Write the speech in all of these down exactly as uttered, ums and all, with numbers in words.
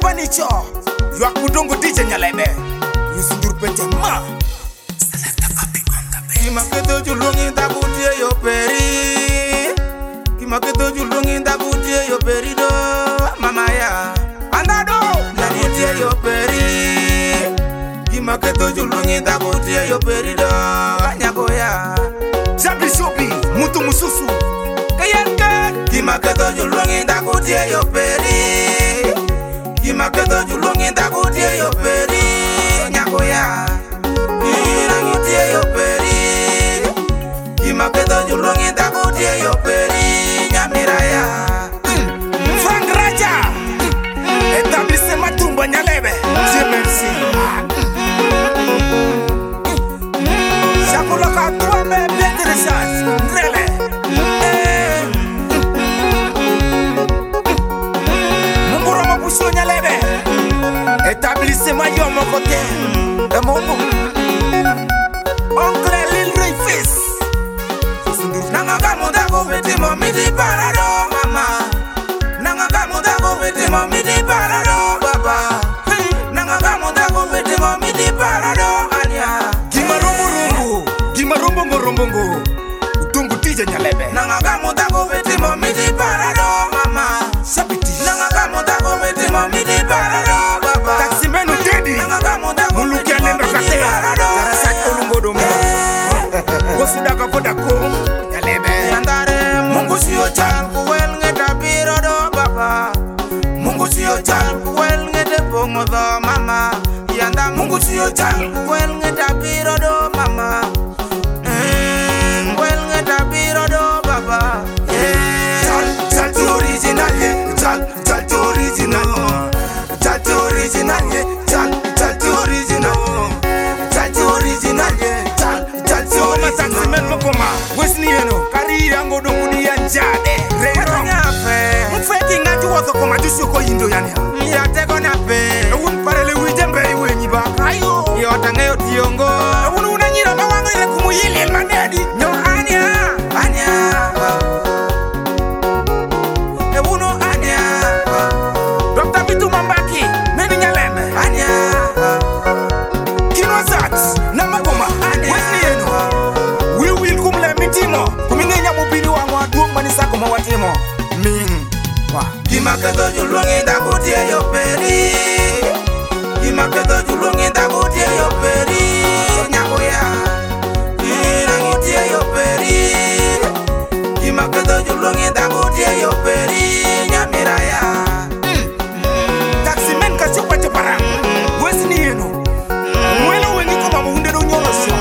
panicho Ywa kudongo D J Nyalebe Yusundur pete ma Selecta papi konda be Kima keto julungi ndakutie yo peri Kima keto julungi ndakutie yo peri do Mama ya Andado Ndakutie yo peri Kima keto julungi ndakutie yo peri do Nyako ya Zabi shobi Mutu mususu Kayenke Kima keto julungi ndakutie yo peri Kima keto julungi ndakutie yo peri Nyako ya Ndakutie yo peri Kima keto julungi ndakutie yo peri Nyamira ya Frank Raja Établissement Tumba Nyalebe Dieu merci Chaque local toi mais bien de recherche Ndrele Munguro Mapuso Nyalebe Établissement Yomo Côté Et Mungu Oncle Lil Ray Fils Nanga kamuda go veti mo midi parado mama Nanga kamuda go veti mo midi parado baba Nanga kamuda go veti mo midi parado anya Gima rumbu rumbu Gima rumbu rumbu rumbu Utungu D J Nyalebe Nanga kamuda go veti mo midi parado mama Sabiti Nanga kamuda go veti mo midi parado baba Taksimenu Teddy Nanga kamuda go veti mo midi parado Tarasat olungo domo Wosudaka podako Mungu siyo chal kuwel ngeta biro do baba Mungu siyo chal kuwel ngete pongo do mama Yanda Mungu siyo chal kuwel ngeta biro do mama Kuwel ngeta biro do baba Chal, chal to original ye Chal, chal to original Chal to original ye Chal, chal to original Chal to original ye Chal, chal to original Wesni yeno Kari yango dongu di yanjade Reiro nyafe Mfeki ngati wazo koma jusyo ko yindo yani Yate ko nyafe Eun parele wijembe iwe nyiba Ayo Yota ngeyo tiongo Eun unanyira mawango ile kumuyili elmanedi Nyo anya Anya Euno anya Dokta Bitu Mambaki Neni Nyaleme Anya Kino Zats Namagoma Anya Wesni yeno We will kumle mitimo Kumingenya mubili wangu aduong manisako mawatimo Ming Wa Kima keto julungi ndakutie yo peri Kima keto julungi ndakutie yo peri Nyako ya Ndakutie yo peri Kima keto julungi ndakutie yo peri Nyamira ya Taximen kachopa chopara Wesni yenu Mwelo wengiko mamuhunde do nyolo syo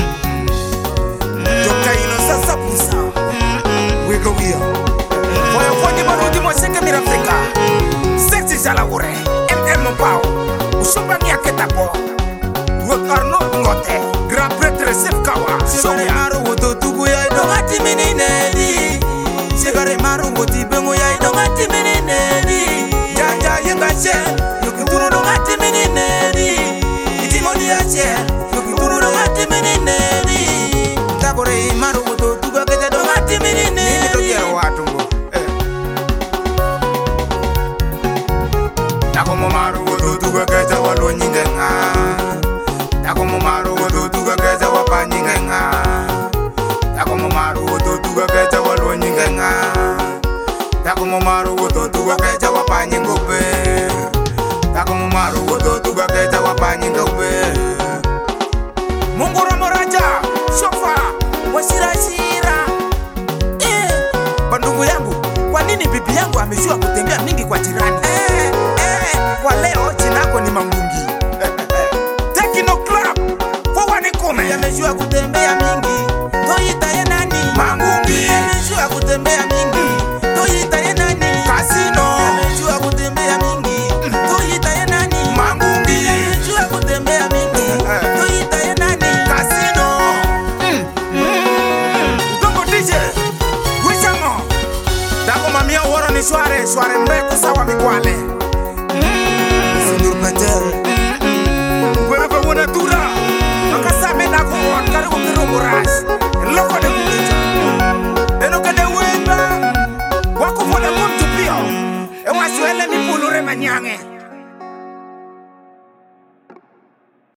Dokta ino sasa pusa Wego wia Foya fonye barudi mo senge mirafrika Sexy Jalagure M M Mpao Ushopa niya ketapo Wek Arno Ngote Grand Prêtre Sef Kawa Shogare maru woto tugu ya idongati mini nedi Shigare maru woti bengu ya idongati mini nedi Jaja yenga she Yukituru dongati mini nedi Itimoni ya she Yukituru dongati mini nedi Takore maru woto tugu ya kete dongati mini nedi Nini tokia watungo Takomo maru woto tugu ya kete walo nyingenga Takomo maru woto tugu ya kete wapa nyingenga Takomo maru woto tugu ya kete walo nyingenga Takomo maru woto tugu ya kete wapa nyingope Takomo maru woto tugu ya kete wapa nyingope Munguro Moraja Shofa Washirashira eh, Bandugu yangu Kwa nini bibi yangu amejua kutembea mingi kwa jirani eh, eh, Kwa leo jinako ni Mangungi Tekino Club Fowani kume Yamejua kutembea mingi Toyita ye nani Mangungi Yamejua kutembea mingi Toyita ye nani Casino Yamejua kutembea mingi Toyita ye nani Mangungi Yamejua kutembea mingi Toyita ye nani Casino Dongo D J Wishamo Dako mamia woro ni shware Shware mbeko sawa mikwale Sinur Patel Wewe wana tura Makasame dako wakaribu kirumu ras Loko de kuleja Eno kade wemba Wako vole mtu pio Ewa suele mi pulure manyange